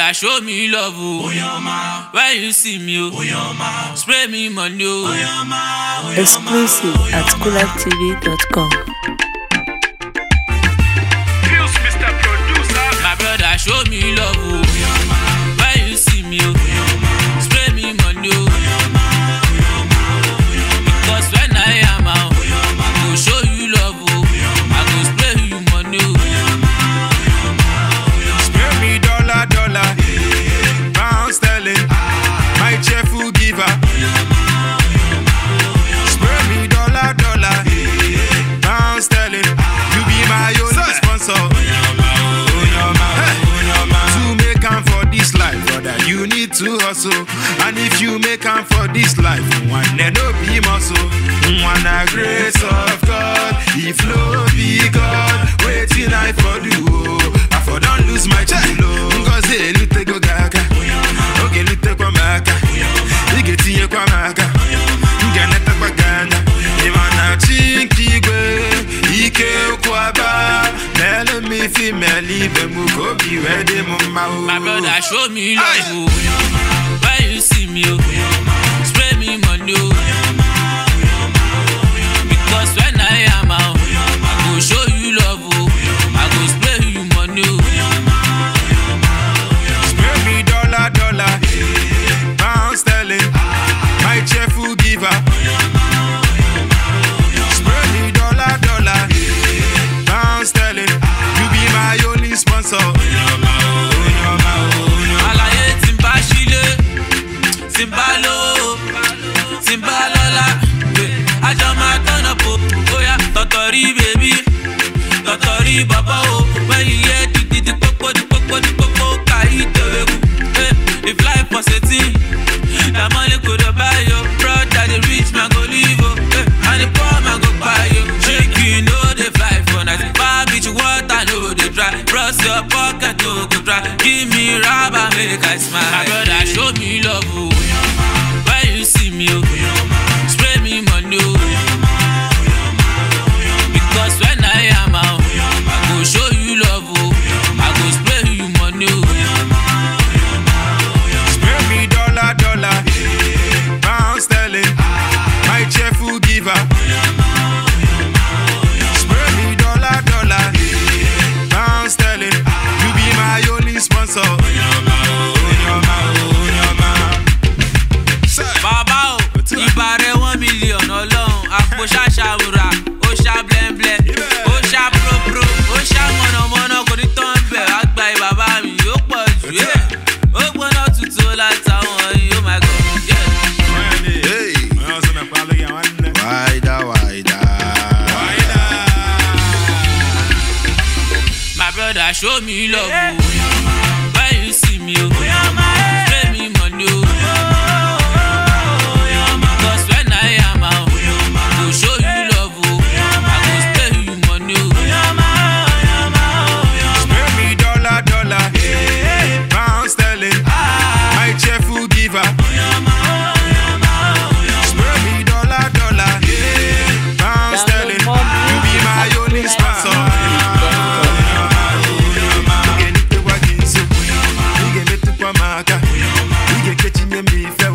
brother, show me love, oh. When you see me, oh. Spray me money, oh. Exclusive at coolaftv.com. Mr. Producer. My brother, show me love, oh. When you see me, oh. Spray me money, oh. Because when I am out, I go show you love, oh. I go spray you money, oh. Spray me dollar, pound sterling, my cheerful giver. Spray me dollar, pound sterling, you be my only sponsor. To make am for this life, brother, you need to hustle. And if you make am for this life, one day no be muscle. One a grace of God, if no be God, waiting I for do. I for don't lose my chulo. Cause hey, lute go gaga. Okay, lute kwa maka. Igeti ye kwa maka. Nganeta kwa ganda. Imana chinkigwe. Ike kwa ba. Mele mi fi meli be muko bi ready mama. My brother, show me love, oh. When you see me, oh. Spray me money, oh. Because when I am out, I go show you love, oh. I go spray you money, oh. Spray me dollar, pound sterling, my cheerful giver. Spray me dollar, pound sterling, you be my only sponsor. Alaye timba shile, timba lo, timba lola. I don't turn up, oh yeah, totori baby, totori baba, oh. When you hear the popo, kai teweku. If life was a thing, that money could buy you. Brother, the rich man go live, oh. And the poor man go buy you. Shake you know they fly for night. Far beach water, know they dry. Brush your pocket, no go dry. Give me rubber, make I smile. My brother, show me love, oh. When you see me, oh. Spray me money, oh. Because when I am out, I go show you love, oh. I go spray you money, oh. Spray me dollar, pound sterling, my cheerful giver. Spray me dollar, pound sterling, you be my only sponsor. Baba o, ìbàrẹ̀ 1 million ọlọ́run, àpò ṣàṣàwùrà, ó ṣá blẹ́ńblẹ́, ó ṣá pro, ó ṣá mọ̀nàmọ́ná, kò ní tán bẹ̀, àgbà ìbàbá mi yóò pọ̀ jù, ó gbọ́nà tutù látàwọn yìí, oh my God, yeah. Hey, wider. My brother, show me love, oh. When you see me, oh. Spray me money, oh. Because when I am out, I go show you love, oh. I go spray you money, oh. Spray me dollar, pound sterling, my cheerful giver. Spray me dollar, pound sterling, you be my only sponsor. Maka, we get catching me